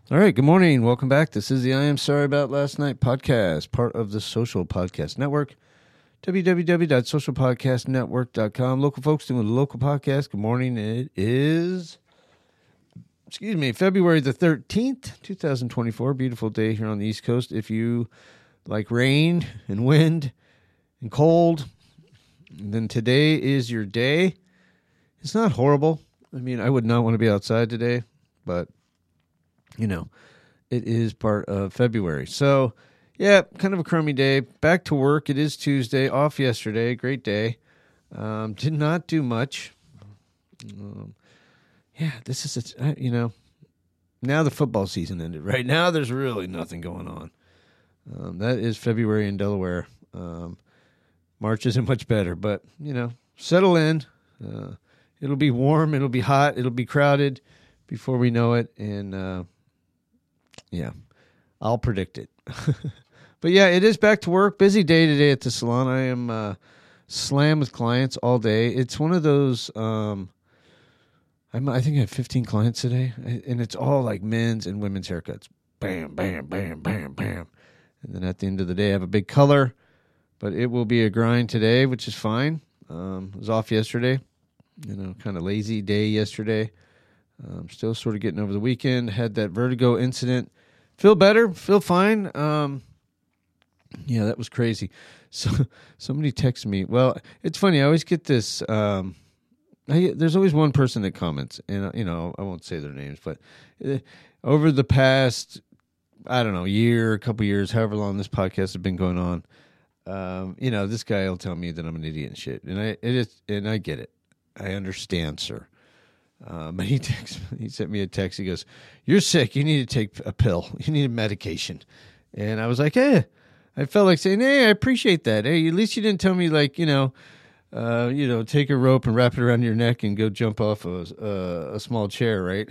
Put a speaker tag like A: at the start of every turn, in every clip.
A: All right, good morning. Welcome back. This is the I Am Sorry About Last Night podcast, part of the Social Podcast Network, www.socialpodcastnetwork.com. Local folks doing a local podcast. Good morning. It is, February the 13th, 2024. Beautiful day here on the East Coast. If you like rain and wind and cold, then today is your day. It's not horrible. I mean, I would not want to be outside today, but you know, it is part of February. So, yeah, kind of a crummy day. Back to work. It is Tuesday. Off yesterday. Great day. Did not do much. This is, now the football season ended. Right now, there's really nothing going on. That is February in Delaware. March isn't much better, but, settle in. It'll be warm. It'll be hot. It'll be crowded before we know it. And, I'll predict it. But yeah, it is back to work. Busy day today at the salon. I am slammed with clients all day. It's one of those, I think I have 15 clients today, and it's all like men's and women's haircuts. Bam, bam, bam, bam, bam. And then at the end of the day, I have a big color, but it will be a grind today, which is fine. I was off yesterday, kind of lazy day yesterday. Still sort of getting over the weekend. Had that vertigo incident. Feel better. Feel fine. That was crazy. So somebody texted me. Well, it's funny. I always get this. There's always one person that comments, and I won't say their names, but over the past, I don't know, a couple years, however long this podcast has been going on, this guy will tell me that I'm an idiot and shit, and I get it. I understand, sir. But he sent me a text. He goes, "You're sick. You need to take a pill. You need a medication." And I was like, I felt like saying, "Hey, I appreciate that. Hey, at least you didn't tell me like, take a rope and wrap it around your neck and go jump off a small chair, right?"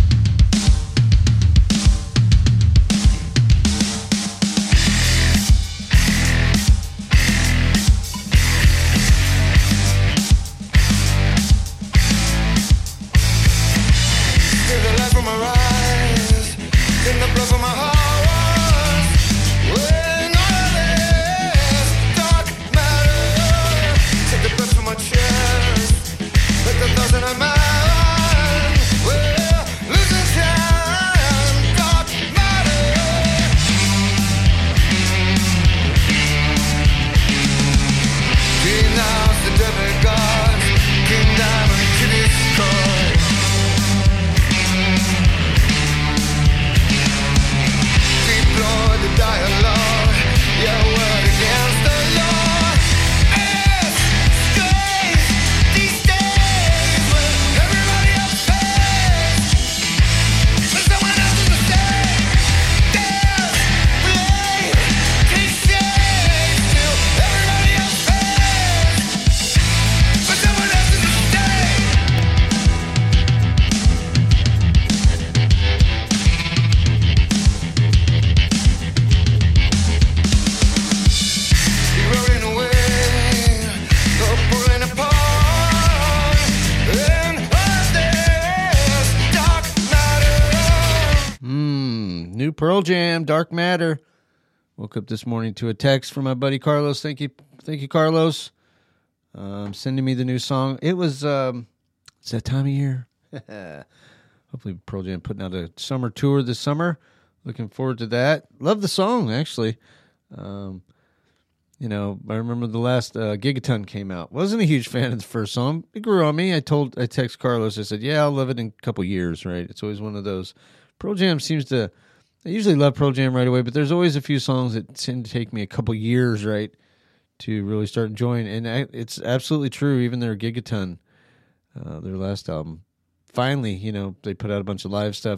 A: Pearl Jam, Dark Matter. Woke up this morning to a text from my buddy Carlos. Thank you, Carlos. Sending me the new song. It was it's that time of year. Hopefully Pearl Jam putting out a summer tour this summer. Looking forward to that. Love the song, actually. I remember the last Gigaton came out. Wasn't a huge fan of the first song. It grew on me. I text Carlos. I said, "Yeah, I'll love it in a couple years." Right? It's always one of those. Pearl Jam seems to. I usually love Pearl Jam right away, but there's always a few songs that tend to take me a couple years, right, to really start enjoying. And it's absolutely true. Even their Gigaton, their last album, finally, they put out a bunch of live stuff.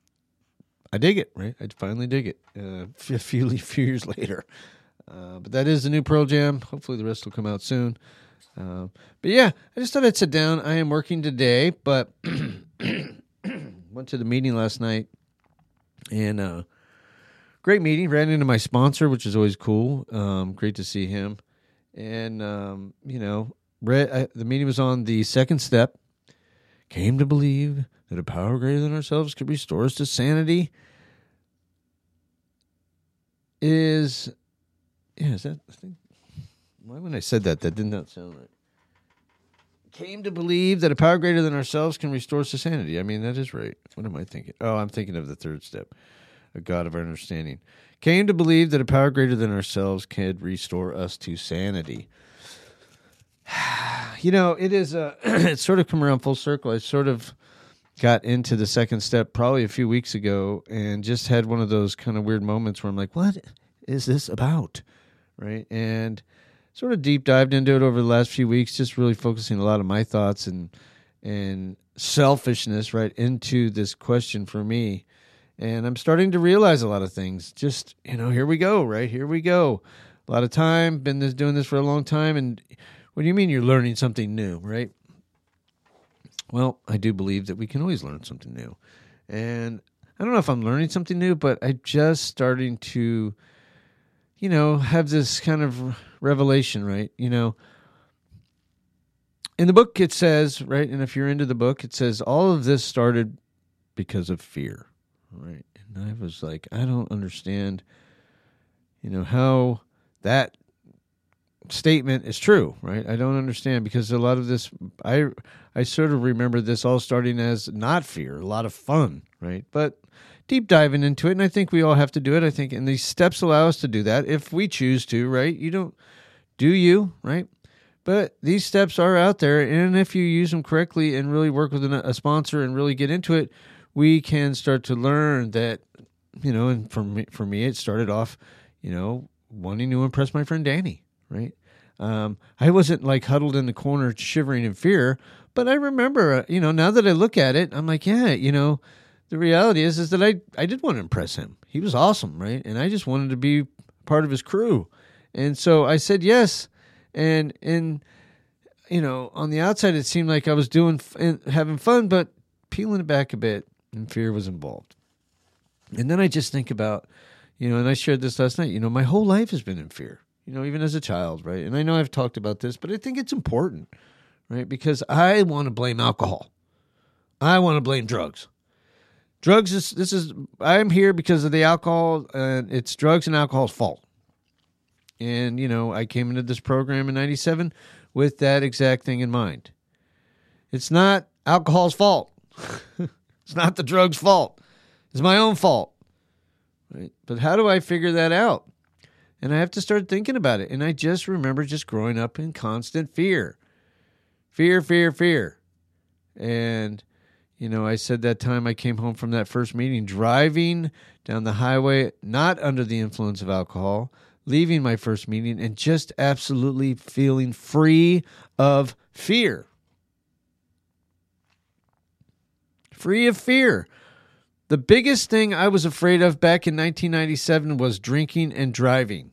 A: I dig it, right? I finally dig it. A few years later, but that is the new Pearl Jam. Hopefully, the rest will come out soon. But yeah, I just thought I'd sit down. I am working today, but went to the meeting last night. And great meeting. Ran into my sponsor, which is always cool. Great to see him. And, the meeting was on the second step. Came to believe that a power greater than ourselves could restore us to sanity. is, is that, I think, why when I said that did not sound right. Came to believe that a power greater than ourselves can restore us to sanity. I mean, that is right. What am I thinking? Oh, I'm thinking of the third step, a God of our understanding. Came to believe that a power greater than ourselves can restore us to sanity. It is it's sort of come around full circle. I sort of got into the second step probably a few weeks ago and just had one of those kind of weird moments where I'm like, what is this about? Right. And sort of deep dived into it over the last few weeks, just really focusing a lot of my thoughts and selfishness right into this question for me. And I'm starting to realize a lot of things. Just, here we go, right? Here we go. A lot of time, been doing this for a long time. And what do you mean you're learning something new, right? Well, I do believe that we can always learn something new. And I don't know if I'm learning something new, but I'm just starting to, have this kind of revelation, right? In the book it says, right, and if you're into the book, it says all of this started because of fear, right? And I was like, I don't understand, how that statement is true, right? I don't understand because a lot of this, I sort of remember this all starting as not fear, a lot of fun, right? But deep diving into it, and I think we all have to do it, I think, and these steps allow us to do that if we choose to, right? You don't do you, right? But these steps are out there, and if you use them correctly and really work with a sponsor and really get into it, we can start to learn that, and for me, it started off, wanting to impress my friend Danny, right? I wasn't like huddled in the corner shivering in fear, but I remember, now that I look at it, I'm like, yeah, the reality is that I did want to impress him. He was awesome, right? And I just wanted to be part of his crew. And so I said yes. And on the outside, it seemed like I was having fun, but peeling it back a bit, and fear was involved. And then I just think about, and I shared this last night, my whole life has been in fear, even as a child, right? And I know I've talked about this, but I think it's important, right? Because I want to blame alcohol. I want to blame drugs. Drugs I'm here because of the alcohol, and it's drugs and alcohol's fault. And, I came into this program in 97 with that exact thing in mind. It's not alcohol's fault. It's not the drug's fault. It's my own fault. Right? But how do I figure that out? And I have to start thinking about it. And I just remember just growing up in constant fear. Fear, fear, fear. And I said that time I came home from that first meeting, driving down the highway, not under the influence of alcohol, leaving my first meeting, and just absolutely feeling free of fear. Free of fear. The biggest thing I was afraid of back in 1997 was drinking and driving.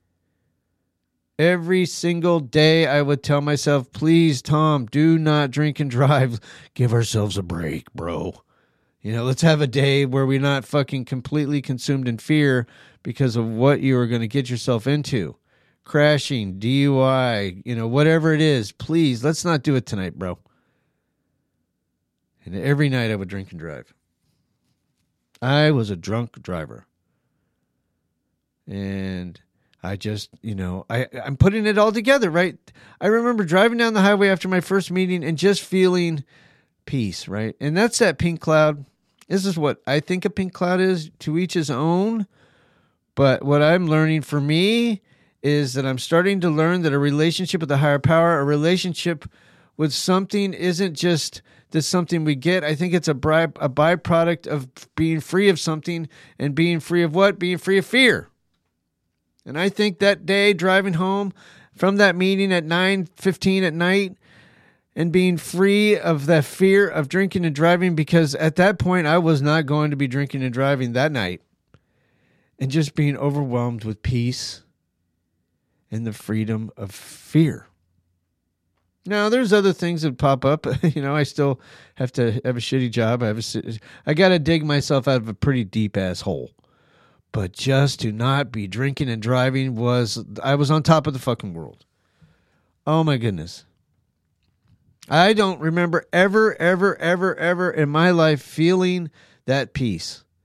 A: Every single day I would tell myself, please, Tom, do not drink and drive. Give ourselves a break, bro. Let's have a day where we're not fucking completely consumed in fear because of what you are going to get yourself into. Crashing, DUI, whatever it is. Please, let's not do it tonight, bro. And every night I would drink and drive. I was a drunk driver. And I just, I'm putting it all together, right? I remember driving down the highway after my first meeting and just feeling peace, right? And that's that pink cloud. This is what I think a pink cloud is, to each his own. But what I'm learning for me is that I'm starting to learn that a relationship with a higher power, a relationship with something isn't just this something we get. I think it's a byproduct of being free of something, and being free of what? Being free of fear. And I think that day driving home from that meeting at 9:15 at night and being free of that fear of drinking and driving, because at that point I was not going to be drinking and driving that night, and just being overwhelmed with peace and the freedom of fear. Now, there's other things that pop up. I still have to have a shitty job. I got to dig myself out of a pretty deep ass hole. But just to not be drinking and driving I was on top of the fucking world. Oh my goodness. I don't remember ever in my life feeling that peace,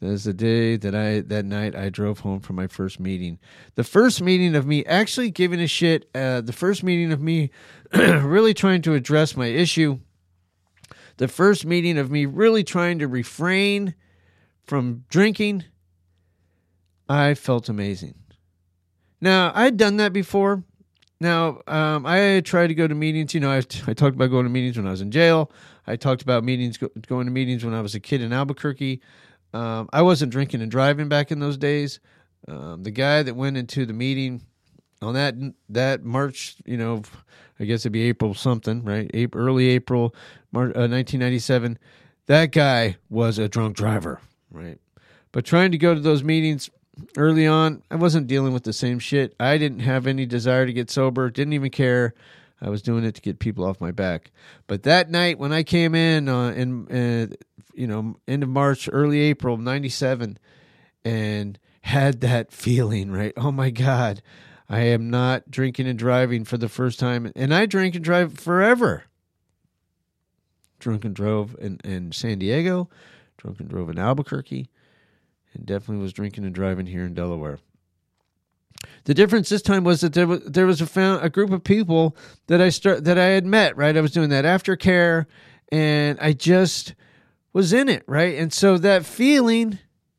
A: That is the day that night I drove home from my first meeting. The first meeting of me actually giving a shit. The first meeting of me really trying to address my issue. The first meeting of me really trying to refrain from drinking. I felt amazing. Now, I'd done that before. Now, I tried to go to meetings. I talked about going to meetings when I was in jail. I talked about going to meetings when I was a kid in Albuquerque. I wasn't drinking and driving back in those days. The guy that went into the meeting on that March, I guess it'd be April something, right? Early April, 1997. That guy was a drunk driver, right? But trying to go to those meetings early on, I wasn't dealing with the same shit. I didn't have any desire to get sober. Didn't even care. I was doing it to get people off my back. But that night when I came in end of March, early April, 97, and had that feeling, right? Oh my God, I am not drinking and driving for the first time. And I drank and drive forever. Drunk and drove in San Diego, drunk and drove in Albuquerque, and definitely was drinking and driving here in Delaware. The difference this time was that there was a group of people that I had met, right? I was doing that aftercare, and I just was in it, right? And so that feeling,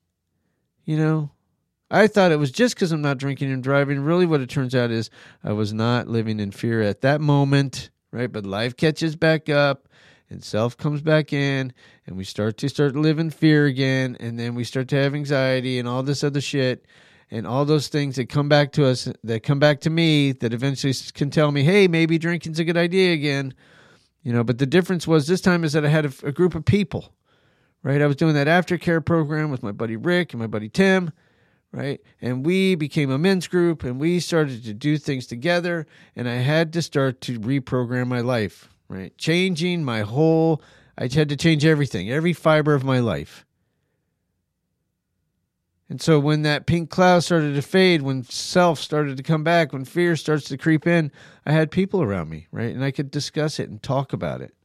A: I thought it was just because I'm not drinking and driving. Really what it turns out is I was not living in fear at that moment, right? But life catches back up and self comes back in, and we start to live in fear again, and then we start to have anxiety and all this other shit. And all those things that come back to us, that come back to me, that eventually can tell me, hey, maybe drinking's a good idea again. But the difference was this time is that I had a group of people, right? I was doing that aftercare program with my buddy Rick and my buddy Tim, right? And we became a men's group, and we started to do things together, and I had to start to reprogram my life, right? I had to change everything, every fiber of my life. And so when that pink cloud started to fade, when self started to come back, when fear starts to creep in, I had people around me, right? And I could discuss it and talk about it.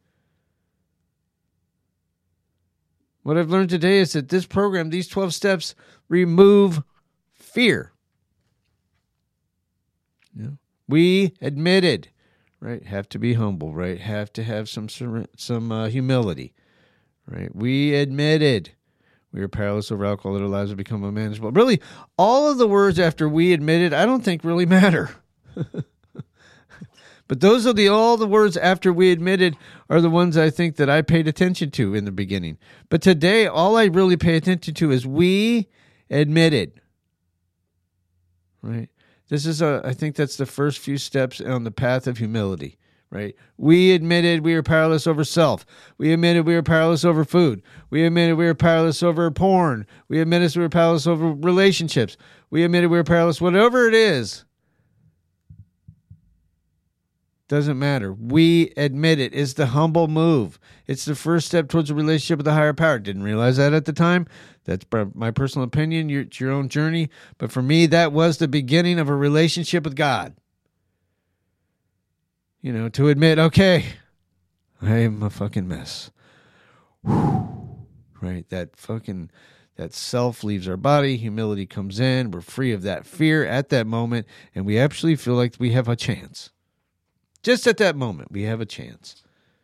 A: What I've learned today is that this program, these 12 steps, remove fear. We admitted, right? Have to be humble, right? Have to have some humility, right? We admitted we were powerless over alcohol, that our lives would become unmanageable. Really, all of the words after we admitted, I don't think really matter. But those are all the words after we admitted are the ones I think that I paid attention to in the beginning. But today, all I really pay attention to is we admitted. Right? I think that's the first few steps on the path of humility. Right? We admitted we were powerless over self. We admitted we were powerless over food. We admitted we were powerless over porn. We admitted we were powerless over relationships. We admitted we were powerless, whatever it is. Doesn't matter. We admit it. It's the humble move. It's the first step towards a relationship with a higher power. Didn't realize that at the time. That's my personal opinion. It's your own journey. But for me, that was the beginning of a relationship with God. To admit, okay, I am a fucking mess. Whew. Right? That self leaves our body. Humility comes in. We're free of that fear at that moment. And we actually feel like we have a chance. Just at that moment, we have a chance.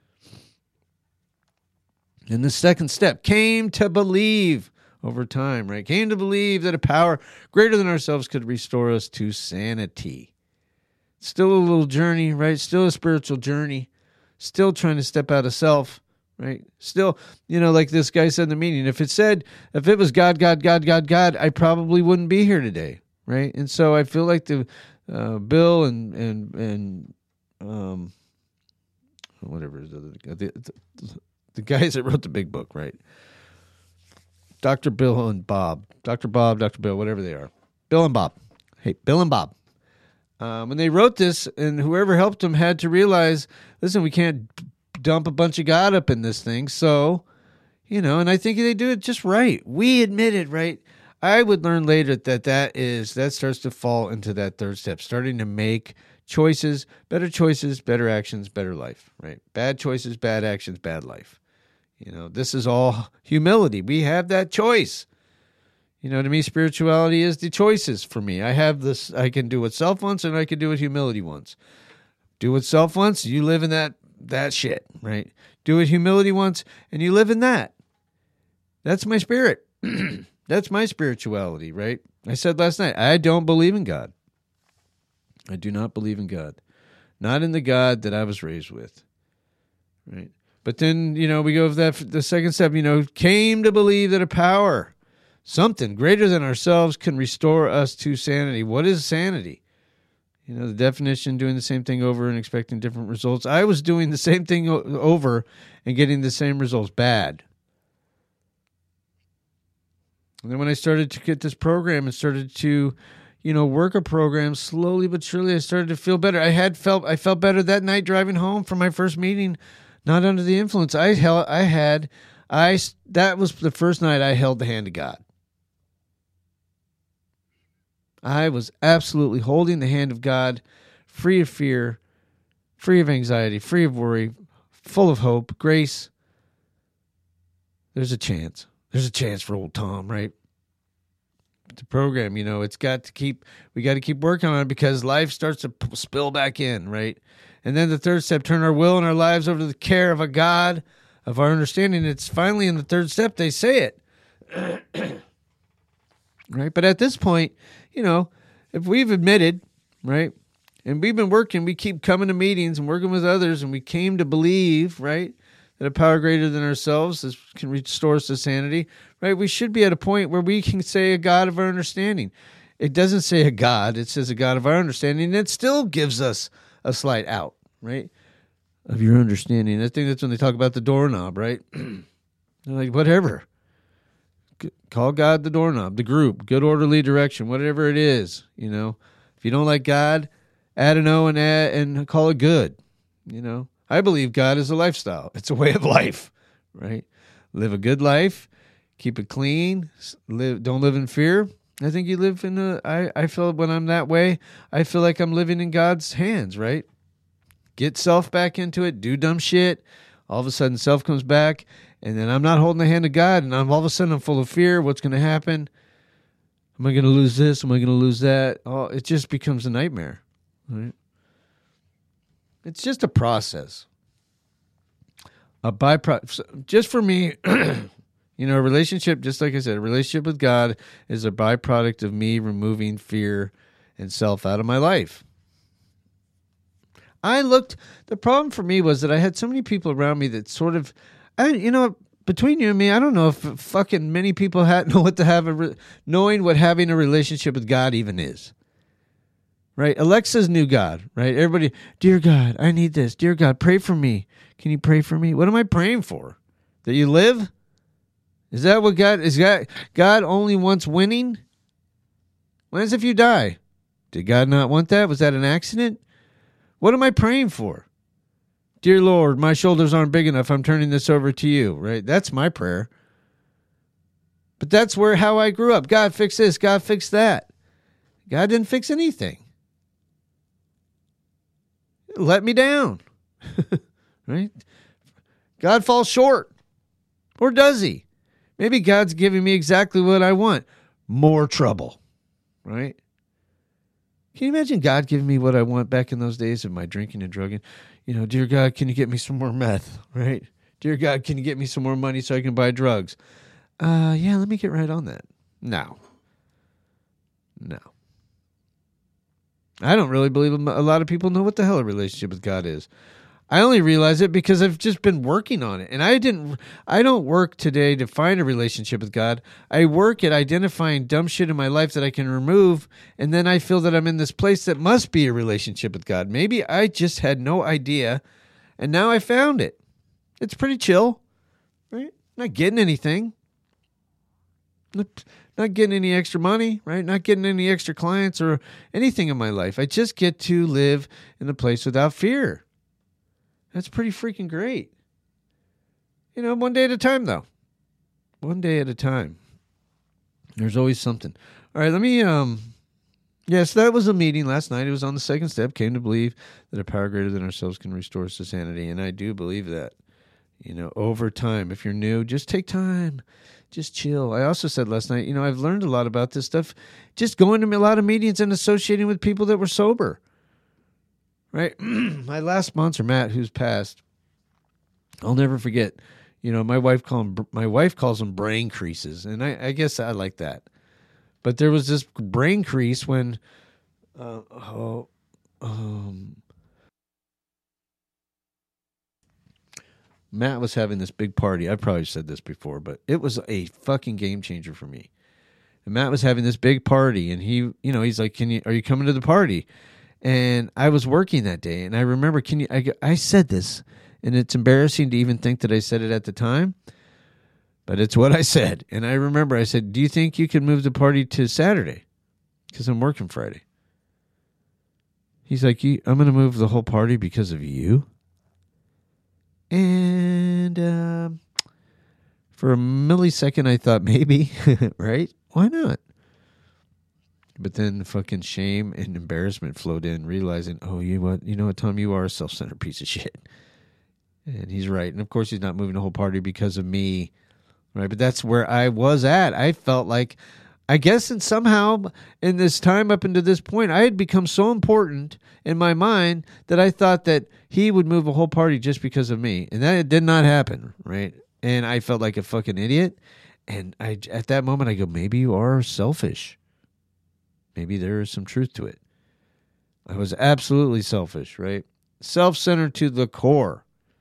A: And the second step, came to believe over time, right? Came to believe that a power greater than ourselves could restore us to sanity. Still a little journey, right? Still a spiritual journey. Still trying to step out of self, right? Still, like this guy said in the meeting, if it was God, God, God, God, God, I probably wouldn't be here today, right? And so I feel like the Bill and whatever is the guys that wrote the big book, right? Dr. Bill and Bob, Dr. Bob, Dr. Bill, whatever they are, Bill and Bob. Hey, Bill and Bob. When they wrote this, and whoever helped them had to realize, listen, we can't dump a bunch of God up in this thing. So, and I think they do it just right. We admit it, right? I would learn later that starts to fall into that third step, starting to make choices, better actions, better life, right? Bad choices, bad actions, bad life. This is all humility. We have that choice. To me, spirituality is the choices for me. I have this, I can do what self wants and I can do what humility wants. Do what self wants, you live in that shit, right? Do what humility wants and you live in that. That's my spirit. That's my spirituality, right? I said last night, I don't believe in God. I do not believe in God. Not in the God that I was raised with, right? But then, we go with the second step, came to believe that a power, something greater than ourselves, can restore us to sanity. What is sanity? The definition, doing the same thing over and expecting different results. I was doing the same thing over and getting the same results. Bad. And then when I started to get this program and started to, work a program slowly but surely, I started to feel better. I felt better that night driving home from my first meeting, not under the influence. That was the first night I held the hand of God. I was absolutely holding the hand of God, free of fear, free of anxiety, free of worry, full of hope, grace. There's a chance. There's a chance for old Tom, right? The program, we got to keep working on it because life starts to spill back in, right? And then the third step, turn our will and our lives over to the care of a God of our understanding. It's finally in the third step, they say it. Right? But at this point, if we've admitted, right, and we've been working, we keep coming to meetings and working with others, and we came to believe, right, that a power greater than ourselves can restore us to sanity, right? We should be at a point where we can say a God of our understanding. It doesn't say a God, it says a God of our understanding, and it still gives us a slight out, right, of your understanding. I think that's when they talk about the doorknob, right? They're like, whatever. Call God the doorknob, the group, good orderly direction, whatever it is, If you don't like God, add an O and call it good, I believe God is a lifestyle. It's a way of life, right? Live a good life, keep it clean, don't live in fear. I think you live I feel when I'm that way, I feel like I'm living in God's hands, right? Get self back into it, do dumb shit. All of a sudden self comes back, and then I'm not holding the hand of God, and all of a sudden I'm full of fear. What's going to happen? Am I going to lose this? Am I going to lose that? Oh, it just becomes a nightmare, right? It's just a process. A byproduct. Just for me, a relationship, just like I said, a relationship with God is a byproduct of me removing fear and self out of my life. The problem for me was that I had so many people around me that sort of, between you and me, I don't know if fucking many people know what knowing what having a relationship with God even is. Right? Alexa's knew God, right? Everybody, dear God, I need this. Dear God, pray for me. Can you pray for me? What am I praying for? That you live? Is that what God only wants winning? What if you die? Did God not want that? Was that an accident? What am I praying for? Dear Lord, my shoulders aren't big enough. I'm turning this over to you, right? That's my prayer. But that's how I grew up. God, fix this. God, fix that. God didn't fix anything. Let me down. Right? God falls short. Or does he? Maybe God's giving me exactly what I want. More trouble. Right? Can you imagine God giving me what I want back in those days of my drinking and drugging? Dear God, can you get me some more meth? Right? Dear God, can you get me some more money so I can buy drugs? Yeah, let me get right on that. No. I don't really believe a lot of people know what the hell a relationship with God is. I only realize it because I've just been working on it. And I don't work today to find a relationship with God. I work at identifying dumb shit in my life that I can remove. And then I feel that I'm in this place that must be a relationship with God. Maybe I just had no idea. And now I found it. It's pretty chill, right? Not getting anything. Not getting any extra money, right? Not getting any extra clients or anything in my life. I just get to live in a place without fear. That's pretty freaking great. One day at a time, though. One day at a time. There's always something. All right, let me, so that was a meeting last night. It was on the second step, came to believe that a power greater than ourselves can restore us to sanity. And I do believe that. over time. If you're new, just take time. Just chill. I also said last night, I've learned a lot about this stuff just going to a lot of meetings and associating with people that were sober. Right? My last sponsor, Matt, who's passed, I'll never forget. My wife calls them brain creases, and I guess I like that. But there was this brain crease when Matt was having this big party. I probably said this before, but it was a fucking game changer for me. And Matt was having this big party, and he's like, are you coming to the party? And I was working that day, and I remember, I said this, and it's embarrassing to even think that I said it at the time, but it's what I said. And I remember I said, do you think you can move the party to Saturday? Because I'm working Friday. He's like, I'm going to move the whole party because of you? And for a millisecond, I thought maybe, right? Why not? But then fucking shame and embarrassment flowed in, realizing, you know what, Tom, you are a self-centered piece of shit. And he's right. And of course, he's not moving the whole party because of me, right? But that's where I was at. I felt like, I guess, and somehow in this time up until this point, I had become so important in my mind that I thought that he would move a whole party just because of me. And that did not happen, right? And I felt like a fucking idiot. And at that moment, I go, maybe you are selfish. Maybe there is some truth to it. I was absolutely selfish, right? Self-centered to the core.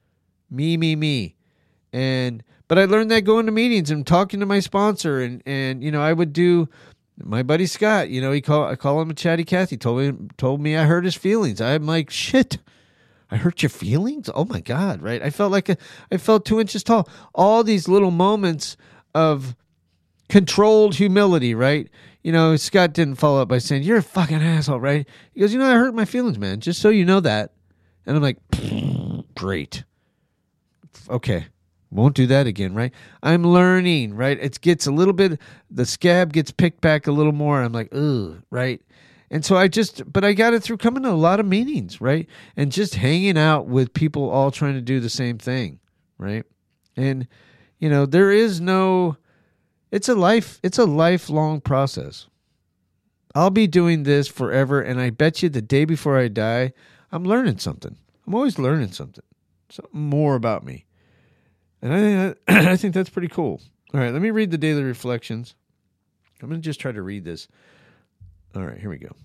A: Me. But I learned that going to meetings and talking to my sponsor, and I would do my buddy Scott. I call him a chatty Cathy. Told me I hurt his feelings. I'm like, shit, I hurt your feelings? Oh my God, right? I felt 2 inches tall. All these little moments of controlled humility, right? Scott didn't follow up by saying, you're a fucking asshole, right? He goes, I hurt my feelings, man, just so you know that. And I'm like, great. Okay. Won't do that again, right? I'm learning, right? It gets a little bit, the scab gets picked back a little more. I'm like, ugh, right? And so but I got it through coming to a lot of meetings, right? And just hanging out with people all trying to do the same thing, right? And, there is it's a lifelong process. I'll be doing this forever, and I bet you the day before I die, I'm learning something. I'm always learning something more about me. And I think that's pretty cool. All right, let me read the daily reflections. I'm going to just try to read this. All right, here we go.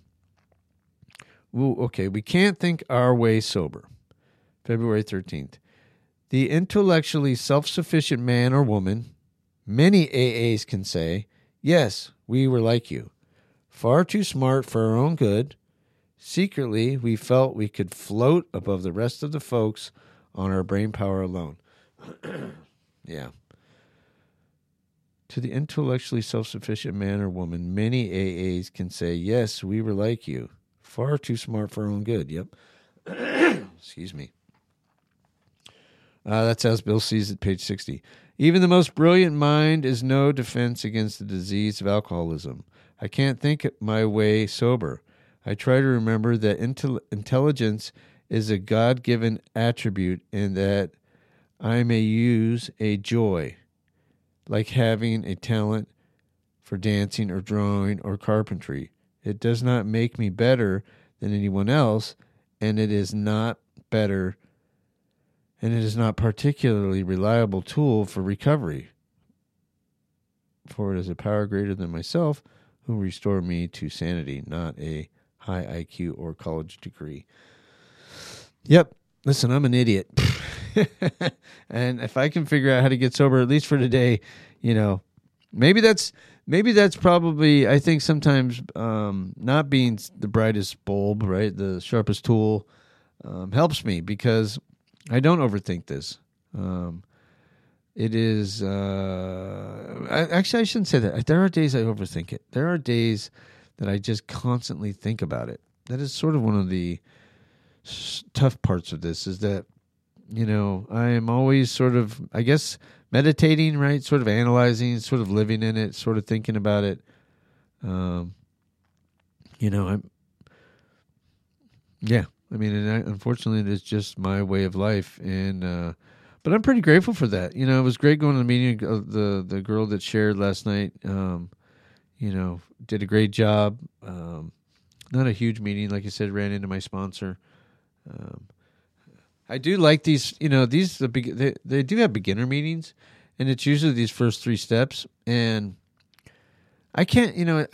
A: Ooh, okay, we can't think our way sober. February 13th. The intellectually self-sufficient man or woman, many AAs can say, yes, we were like you. Far too smart for our own good. Secretly, we felt we could float above the rest of the folks on our brain power alone. Yeah. To the intellectually self-sufficient man or woman, many AAs can say, yes, we were like you. Far too smart for our own good. Yep. Excuse me. That's as Bill sees it, page 60. Even the most brilliant mind is no defense against the disease of alcoholism. I can't think my way sober. I try to remember that intelligence is a God-given attribute and that I may use a joy, like having a talent for dancing or drawing or carpentry. It does not make me better than anyone else, and it is not better, and it is not particularly reliable tool for recovery. For it is a power greater than myself who will restore me to sanity, not a high IQ or college degree. Yep. Listen, I'm an idiot. And if I can figure out how to get sober, at least for today, maybe that's probably, I think sometimes not being the brightest bulb, right, the sharpest tool, helps me because I don't overthink this. It is, actually, I shouldn't say that. There are days I overthink it. There are days that I just constantly think about it. That is sort of one of the tough parts of this is that, I am always sort of, I guess, meditating, right? Sort of analyzing, sort of living in it, sort of thinking about it. Unfortunately, it is just my way of life. And But I'm pretty grateful for that. You know, it was great going to the meeting. The girl that shared last night, you know, did a great job. Not a huge meeting, like I said. Ran into my sponsor. I do like these. You know, they do have beginner meetings, and it's usually these first 3 steps. And I can't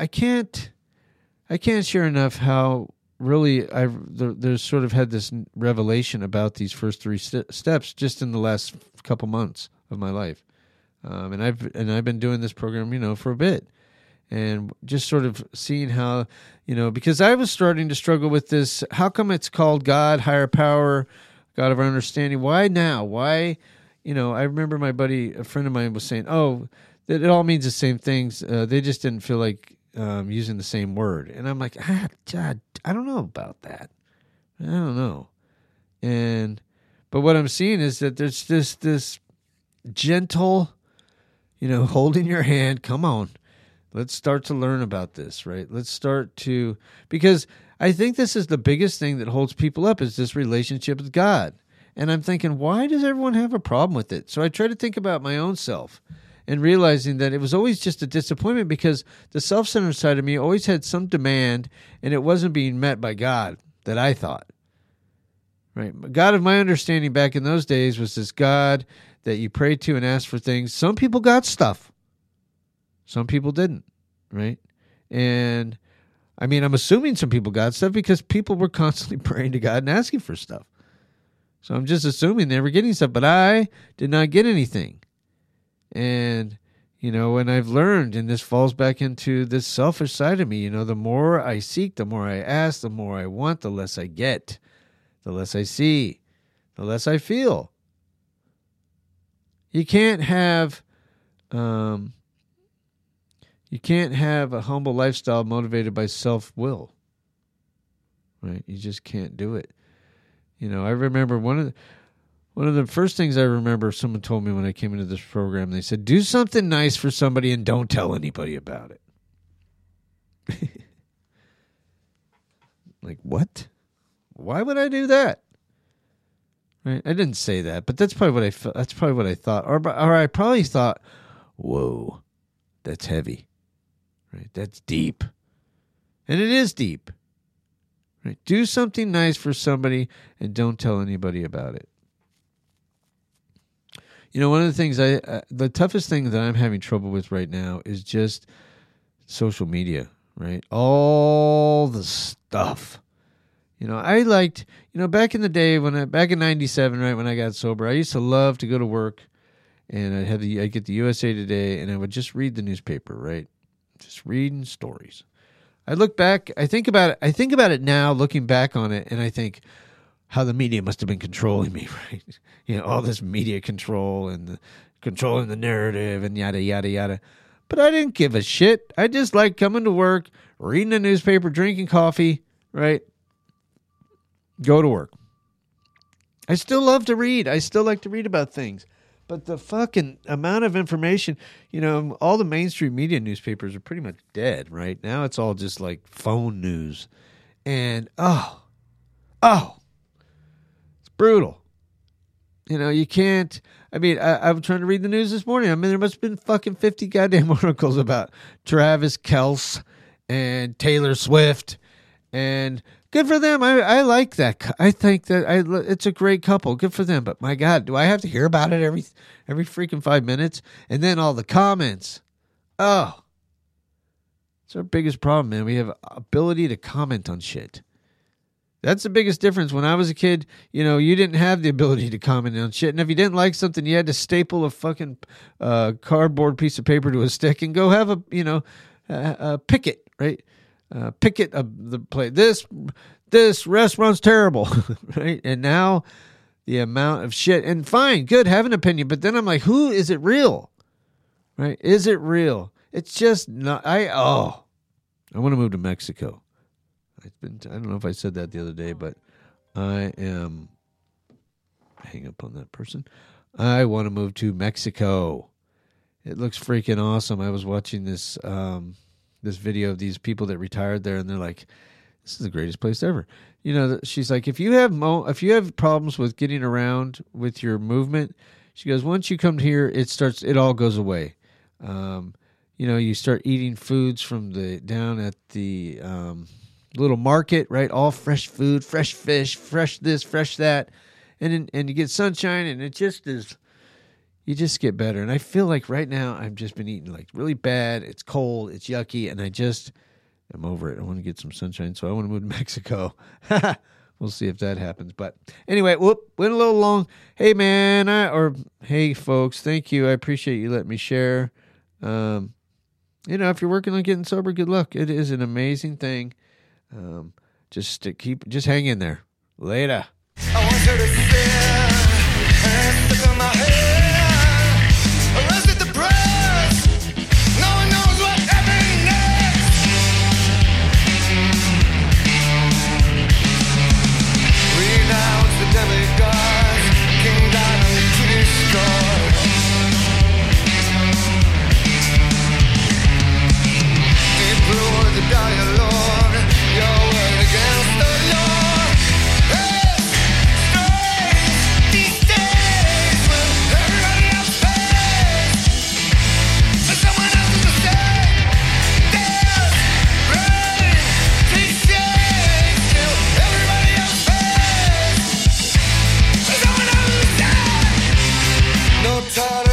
A: share enough how really there's sort of had this revelation about these first 3 steps just in the last couple months of my life, and I've been doing this program, you know, for a bit, and just sort of seeing how, you know, because I was starting to struggle with this. How come it's called God, higher power, God of our understanding? Why now? Why, you know? I remember a friend of mine was saying, "Oh, that it all means the same things. They just didn't feel like." Using the same word. And I'm like, God, I don't know about that. I don't know. But what I'm seeing is that there's this gentle, you know, holding your hand. Come on, let's start to learn about this, right? Let's start to, because I think this is the biggest thing that holds people up is this relationship with God. And I'm thinking, why does everyone have a problem with it? So I try to think about my own self. And realizing that it was always just a disappointment because the self-centered side of me always had some demand, and it wasn't being met by God that I thought. Right? God of my understanding back in those days was this God that you prayed to and asked for things. Some people got stuff. Some people didn't. Right? And I mean, I'm assuming some people got stuff because people were constantly praying to God and asking for stuff. So I'm just assuming they were getting stuff, but I did not get anything. And, you know, and I've learned, and this falls back into this selfish side of me, you know, the more I seek, the more I ask, the more I want, the less I get, the less I see, the less I feel. You can't have a humble lifestyle motivated by self-will, right? You just can't do it. You know, I remember one of the first things I remember someone told me when I came into this program, they said, do something nice for somebody and don't tell anybody about it. Like, what? Why would I do that? Right? I didn't say that, but that's probably what I felt. That's probably what I thought. Or I probably thought, whoa, that's heavy. Right? That's deep. And it is deep. Right? Do something nice for somebody and don't tell anybody about it. You know, one of the things the toughest thing that I'm having trouble with right now is just social media, right? All the stuff. You know, I liked, you know, back in the day back in 97, right, when I got sober, I used to love to go to work and I'd get the USA Today and I would just read the newspaper, right? Just reading stories. I look back, I think about it now, looking back on it, and I think, how the media must have been controlling me, right? You know, all this media control and controlling the narrative and yada, yada, yada. But I didn't give a shit. I just liked coming to work, reading the newspaper, drinking coffee, right? Go to work. I still love to read. I still like to read about things. But the fucking amount of information, you know, all the mainstream media newspapers are pretty much dead, right? Now it's all just like phone news. And, oh, brutal. You know, you can't. I mean, I was trying to read the news this morning. I mean, there must have been fucking 50 goddamn articles about Travis Kelce and Taylor Swift. And good for them. I like that. I think that it's a great couple. Good for them. But my God, do I have to hear about it every freaking 5 minutes? And then all the comments. Oh. It's our biggest problem, man. We have ability to comment on shit. That's the biggest difference. When I was a kid, you know, you didn't have the ability to comment on shit. And if you didn't like something, you had to staple a fucking cardboard piece of paper to a stick and go have a picket, right? Picket of the place. This restaurant's terrible, right? And now the amount of shit, and fine, good, have an opinion. But then I'm like, is it real? Right? Is it real? It's just not, I want to move to Mexico. I don't know if I said that the other day, but hang up on that person. I want to move to Mexico. It looks freaking awesome. I was watching this video of these people that retired there, and they're like, this is the greatest place ever. You know, she's like, if you have problems with getting around with your movement, she goes, once you come here, it all goes away. You know, you start eating foods from down at the little market, right? All fresh food, fresh fish, fresh this, fresh that, and you get sunshine, and it just is. You just get better. And I feel like right now I've just been eating like really bad. It's cold, it's yucky, and I'm over it. I want to get some sunshine, so I want to move to Mexico. We'll see if that happens. But anyway, went a little long. Hey, man, hey, folks, thank you. I appreciate you letting me share. You know, if you're working on getting sober, good luck. It is an amazing thing. Just hang in there. Later. I want you to sit and stick in my head. Arrested the press. No one knows what happened next. Renounce the demigods, King Diamond to destroy. Deep blue the dialogue, your word against the law. Hey, strange these days when everybody else pays. But someone else is mistake. There's rain, cliches till everybody else pays. But someone else is dead. No time.